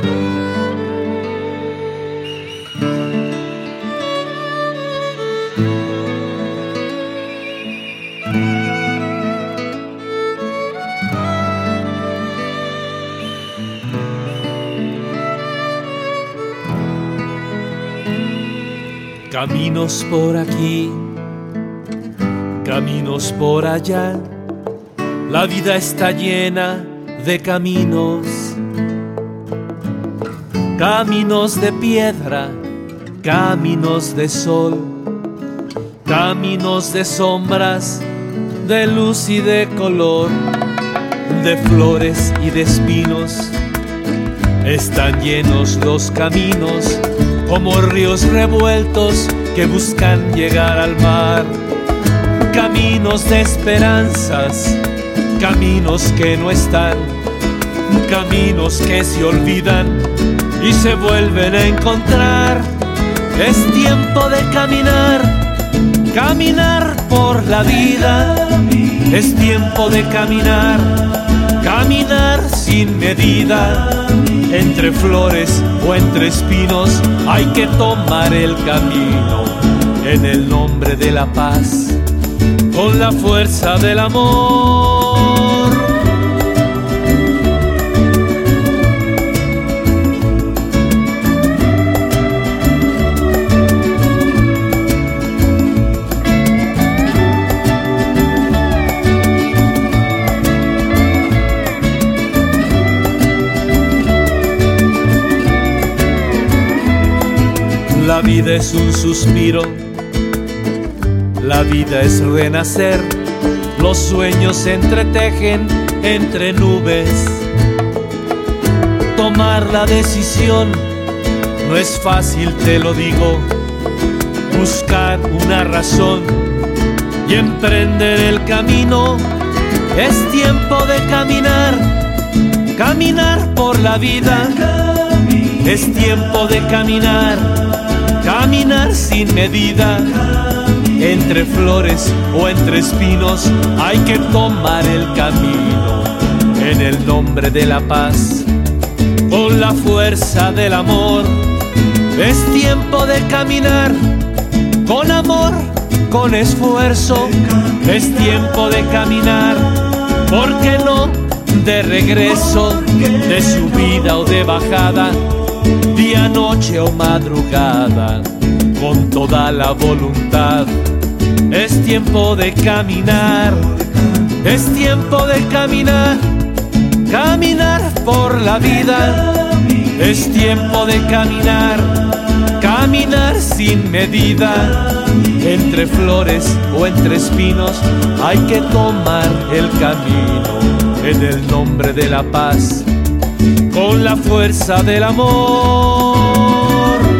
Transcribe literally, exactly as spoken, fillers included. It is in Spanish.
Caminos por aquí, caminos por allá, la vida está llena de caminos. Caminos de piedra, caminos de sol, caminos de sombras, de luz y de color, de flores y de espinos. Están llenos los caminos como ríos revueltos que buscan llegar al mar. Caminos de esperanzas, caminos que no están, caminos que se olvidan y se vuelven a encontrar. Es tiempo de caminar, caminar por la vida. Es tiempo de caminar, caminar sin medida. Entre flores o entre espinos hay que tomar el camino en el nombre de la paz, con la fuerza del amor. La vida es un suspiro, la vida es renacer. Los sueños se entretejen entre nubes. Tomar la decisión no es fácil, te lo digo. Buscar una razón y emprender el camino. Es tiempo de caminar, caminar por la vida. Es tiempo de caminar, caminar sin medida. Entre flores o entre espinos hay que tomar el camino en el nombre de la paz, con la fuerza del amor. Es tiempo de caminar con amor, con esfuerzo. Es tiempo de caminar, ¿por qué no? De regreso, de subida o de bajada, día, noche o madrugada, con toda la voluntad. Es tiempo de caminar, es tiempo de caminar, caminar por la vida. Es tiempo de caminar, caminar sin medida. Entre flores o entre espinos hay que tomar el camino en el nombre de la paz, con la fuerza del amor.